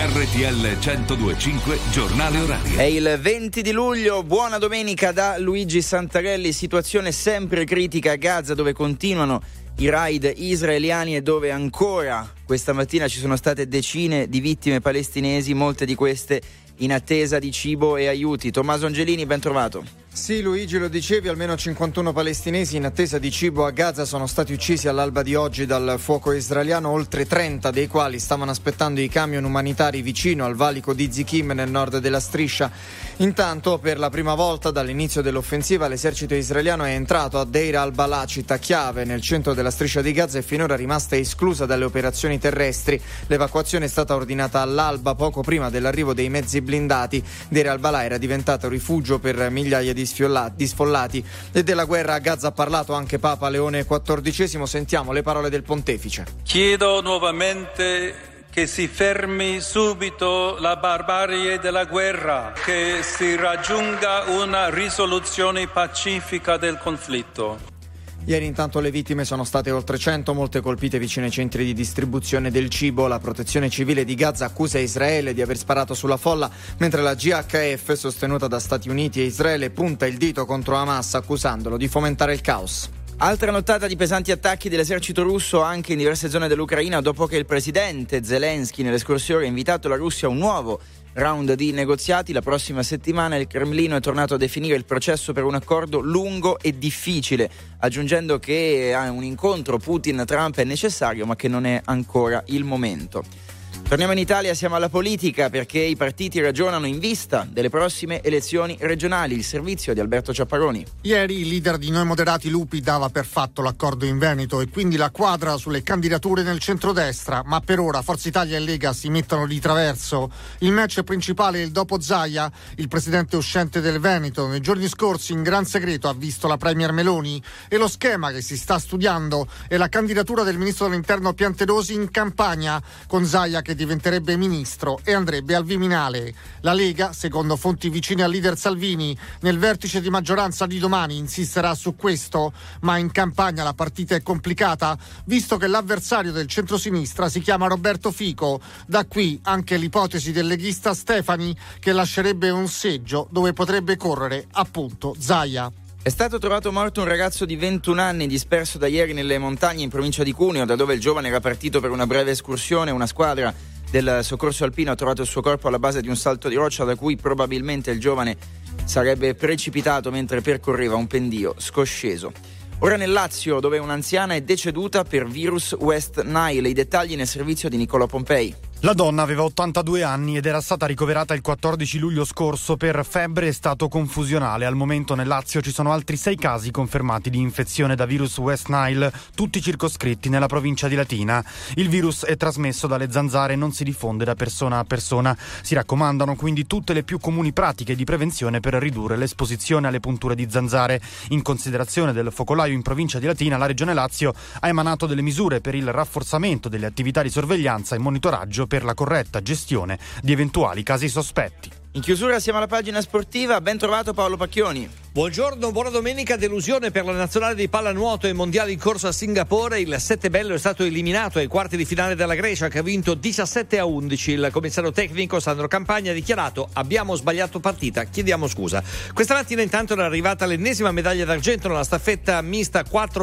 RTL 102.5 Giornale Orario. È il 20 di luglio, buona domenica da Luigi Santarelli. Situazione sempre critica a Gaza, dove continuano i raid israeliani e dove ancora questa mattina ci sono state decine di vittime palestinesi, molte di queste in attesa di cibo e aiuti. Tommaso Angelini, ben trovato. Sì, Luigi, lo dicevi, almeno 51 palestinesi in attesa di cibo a Gaza sono stati uccisi all'alba di oggi dal fuoco israeliano, oltre 30 dei quali stavano aspettando i camion umanitari vicino al valico di Zikim nel nord della striscia. Intanto, per la prima volta dall'inizio dell'offensiva, l'esercito israeliano è entrato a Deir al-Balà, città chiave nel centro della striscia di Gaza e finora rimasta esclusa dalle operazioni terrestri. L'evacuazione è stata ordinata all'alba, poco prima dell'arrivo dei mezzi blindati. Deir al-Balà era diventato rifugio per migliaia di sfollati, e della guerra a Gaza ha parlato anche Papa Leone XIV. Sentiamo le parole del pontefice. Chiedo nuovamente che si fermi subito la barbarie della guerra, che si raggiunga una risoluzione pacifica del conflitto. Ieri intanto le vittime sono state oltre 100, molte colpite vicino ai centri di distribuzione del cibo. La protezione civile di Gaza accusa Israele di aver sparato sulla folla, mentre la GHF, sostenuta da Stati Uniti e Israele, punta il dito contro Hamas accusandolo di fomentare il caos. Altra nottata di pesanti attacchi dell'esercito russo anche in diverse zone dell'Ucraina, dopo che il presidente Zelensky nelle scorse ore ha invitato la Russia a un nuovo round di negoziati. La prossima settimana il Cremlino è tornato a definire il processo per un accordo lungo e difficile, aggiungendo che a un incontro Putin-Trump è necessario, ma che non è ancora il momento. Torniamo in Italia, siamo alla politica, perché i partiti ragionano in vista delle prossime elezioni regionali. Il servizio di Alberto Ciapparoni. Ieri il leader di Noi Moderati Lupi dava per fatto l'accordo in Veneto e quindi la quadra sulle candidature nel centrodestra, ma per ora Forza Italia e Lega si mettono di traverso. Il match principale è il dopo Zaia, il presidente uscente del Veneto. Nei giorni scorsi in gran segreto ha visto la premier Meloni, e lo schema che si sta studiando è la candidatura del ministro dell'Interno Piantedosi in campagna, con Zaia che diventerebbe ministro e andrebbe al Viminale. La Lega, secondo fonti vicine al leader Salvini, nel vertice di maggioranza di domani insisterà su questo, ma in campagna la partita è complicata, visto che l'avversario del centrosinistra si chiama Roberto Fico. Da qui anche l'ipotesi del leghista Stefani, che lascerebbe un seggio dove potrebbe correre appunto Zaia. È stato trovato morto un ragazzo di 21 anni disperso da ieri nelle montagne in provincia di Cuneo, da dove il giovane era partito per una breve escursione. Una squadra del soccorso alpino ha trovato il suo corpo alla base di un salto di roccia da cui probabilmente il giovane sarebbe precipitato mentre percorreva un pendio scosceso. Ora nel Lazio, dove un'anziana è deceduta per virus West Nile. I dettagli nel servizio di Nicola Pompei. La donna aveva 82 anni ed era stata ricoverata il 14 luglio scorso per febbre e stato confusionale. Al momento nel Lazio ci sono altri 6 casi confermati di infezione da virus West Nile, tutti circoscritti nella provincia di Latina. Il virus è trasmesso dalle zanzare e non si diffonde da persona a persona. Si raccomandano quindi tutte le più comuni pratiche di prevenzione per ridurre l'esposizione alle punture di zanzare. In considerazione del focolaio in provincia di Latina, la Regione Lazio ha emanato delle misure per il rafforzamento delle attività di sorveglianza e monitoraggio per la corretta gestione di eventuali casi sospetti. In chiusura siamo alla pagina sportiva. Ben trovato Paolo Pacchioni. Buongiorno, buona domenica. Delusione per la nazionale di pallanuoto ai mondiali in corso a Singapore. Il Sette Bello è stato eliminato ai quarti di finale dalla Grecia, che ha vinto 17-11. Il commissario tecnico Sandro Campagna ha dichiarato: abbiamo sbagliato partita, chiediamo scusa. Questa mattina intanto era arrivata l'ennesima medaglia d'argento nella staffetta mista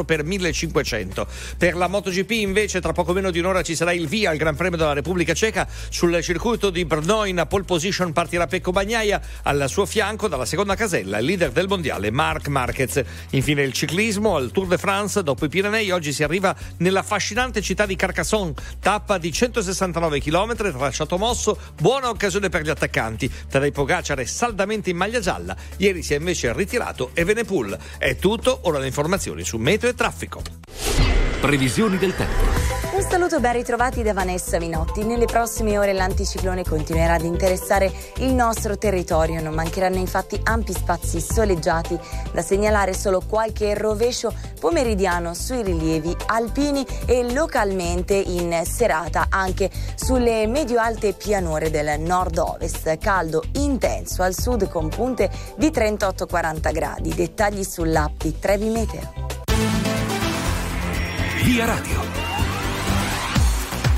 4x1500. Per la MotoGP invece tra poco meno di un'ora ci sarà il via al Gran Premio della Repubblica Ceca. Sul circuito di Brno in pole position partirà Pecco Bagnaia, al suo fianco dalla seconda casella il leader del mondiale Marc Marquez. Infine il ciclismo al Tour de France, dopo i Pirenei oggi si arriva nell'affascinante città di Carcassonne, tappa di 169 km, tracciato mosso, buona occasione per gli attaccanti. Tadej Pogacar è saldamente in maglia gialla, ieri si è invece ritirato Evenepoel. È tutto, ora le informazioni su meteo e traffico. Previsioni del tempo. Un saluto ben ritrovati da Vanessa Minotti. Nelle prossime ore l'anticiclone continuerà ad interessare il nostro territorio. Non mancheranno infatti ampi spazi soleggiati, da segnalare solo qualche rovescio pomeridiano sui rilievi alpini e localmente in serata anche sulle medio-alte pianure del nord-ovest. Caldo intenso al sud con punte di 38-40 gradi. Dettagli sull'app di Trevi Meteo. Via Radio.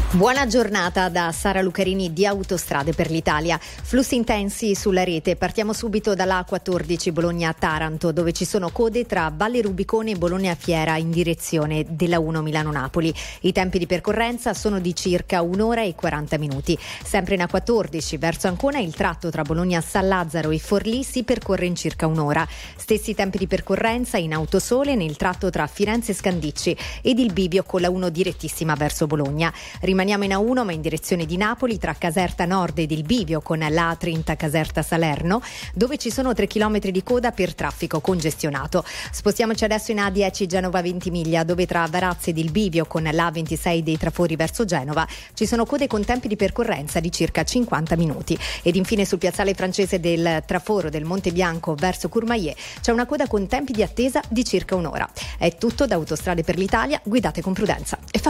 Buona giornata da Sara Lucarini di Autostrade per l'Italia. Flussi intensi sulla rete. Partiamo subito dalla A14 Bologna-Taranto, dove ci sono code tra Valle Rubicone e Bologna Fiera in direzione della 1 Milano-Napoli. I tempi di percorrenza sono di circa 1 ora e 40 minuti. Sempre in A14 verso Ancona il tratto tra Bologna-San Lazzaro e Forlì si percorre in circa 1 ora. Stessi tempi di percorrenza in Autosole nel tratto tra Firenze e Scandicci ed il bivio con la 1 direttissima verso Bologna. Rimaniamo in A1 ma in direzione di Napoli tra Caserta Nord ed il bivio con la A30 Caserta Salerno, dove ci sono 3 km di coda per traffico congestionato. Spostiamoci adesso in A10 Genova Ventimiglia, dove tra Varazze ed il bivio con la A26 dei Trafori verso Genova ci sono code con tempi di percorrenza di circa 50 minuti. Ed infine sul piazzale francese del Traforo del Monte Bianco verso Courmayeur c'è una coda con tempi di attesa di circa 1 ora. È tutto da Autostrade per l'Italia, guidate con prudenza e